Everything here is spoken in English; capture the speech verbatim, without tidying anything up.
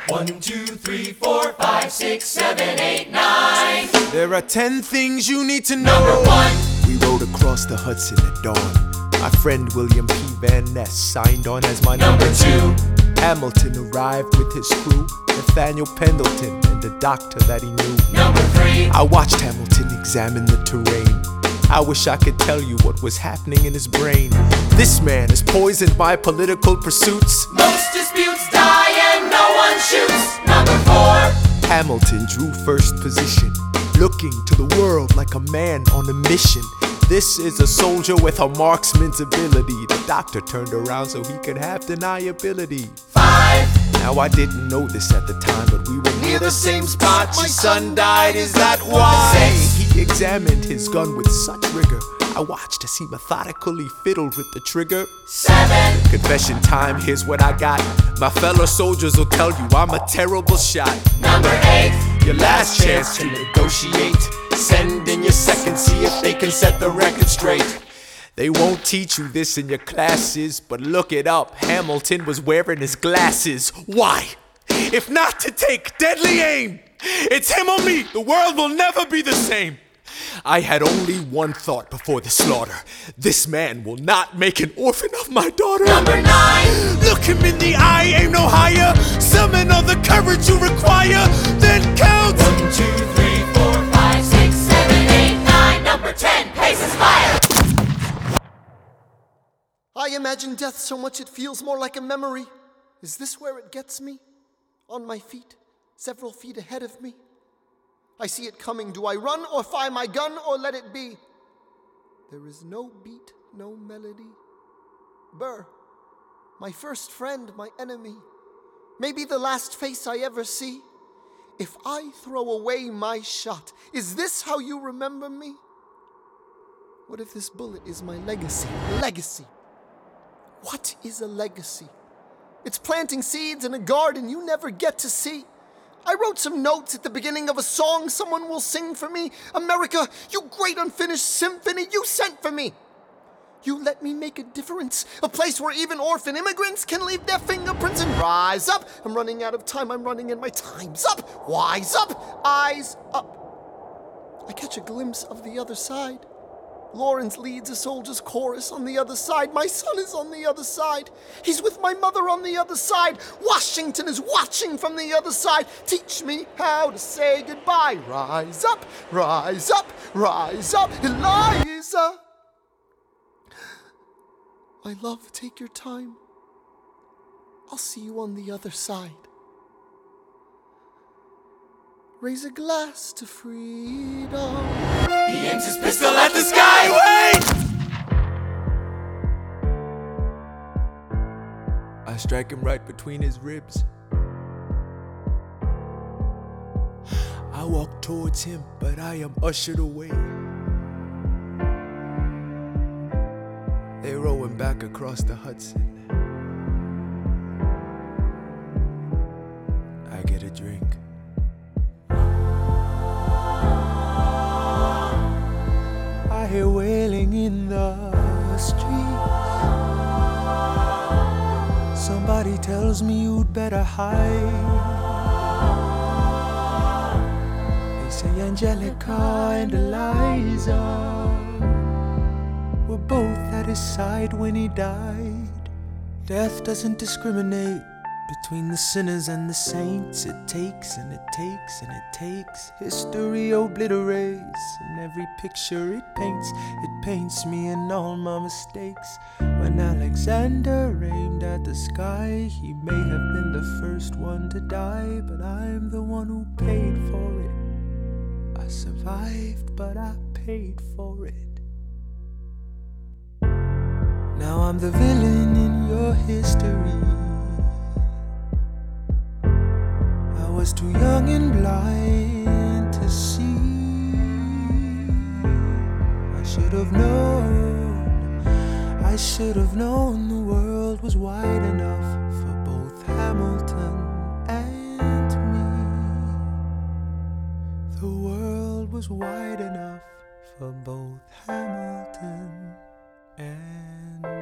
One, two, three, four, five, six, seven, eight, nine. There are ten things you need to know. Number one. We rode across the Hudson at dawn. My friend William P. Van Ness signed on as my number, number two. Hamilton arrived with his crew, Nathaniel Pendleton and the doctor that he knew. Number three. I watched Hamilton examine the terrain. I wish I could tell you what was happening in his brain. This man is poisoned by political pursuits. Most disputes die and no one shoots. Number four. Hamilton drew first position, looking to the world like a man on a mission. This is a soldier with a marksman's ability. The doctor turned around so he could have deniability. Five. Now I didn't know this at the time, but we were near the same spot. My son died, is that why? Six. He examined his gun with such rigor. I watched as he methodically fiddled with the trigger. Seven. Confession time, here's what I got. My fellow soldiers will tell you I'm a terrible shot. Number eight. Your last chance to negotiate. Send in your second, see if they can set the record straight. They won't teach you this in your classes, but look it up. Hamilton was wearing his glasses. Why? If not to take deadly aim. It's him or me. The world will never be the same. I had only one thought before the slaughter. This man will not make an orphan of my daughter. Number nine. Look him in the eye, aim no higher. Summon all the courage you require. Then count. One, two, three, four, five, six, seven, eight, nine. Number ten. Paces fire. I imagine death so much it feels more like a memory. Is this where it gets me? On my feet, several feet ahead of me. I see it coming. Do I run or fire my gun or let it be? There is no beat, no melody. Burr, my first friend, my enemy. Maybe the last face I ever see. If I throw away my shot, is this how you remember me? What if this bullet is my legacy? Legacy. What is a legacy? It's planting seeds in a garden you never get to see. I wrote some notes at the beginning of a song someone will sing for me. America, you great unfinished symphony you sent for me. You let me make a difference, a place where even orphan immigrants can leave their fingerprints and rise up. I'm running out of time, I'm running and my time's up. Wise up, eyes up. I catch a glimpse of the other side. Lawrence leads a soldier's chorus on the other side. My son is on the other side. He's with my mother on the other side. Washington is watching from the other side. Teach me how to say goodbye. Rise up, rise up, rise up, Eliza. My love, take your time. I'll see you on the other side. Raise a glass to freedom. He aims his pistol at the sky. Wait! I strike him right between his ribs. I walk towards him, but I am ushered away. They row him back across the Hudson. I get a drink. I hear wailing in the streets. Somebody tells me you'd better hide. They say Angelica and Eliza were both at his side when he died. Death doesn't discriminate between the sinners and the saints. It takes and it takes and it takes. History obliterates, and every picture it paints, it paints me and all my mistakes. When Alexander aimed at the sky, he may have been the first one to die, but I'm the one who paid for it. I survived, but I paid for it. Now I'm the villain in your history. I was too young and blind to see. I should have known, I should have known the world was wide enough for both Hamilton and me. The world was wide enough for both Hamilton and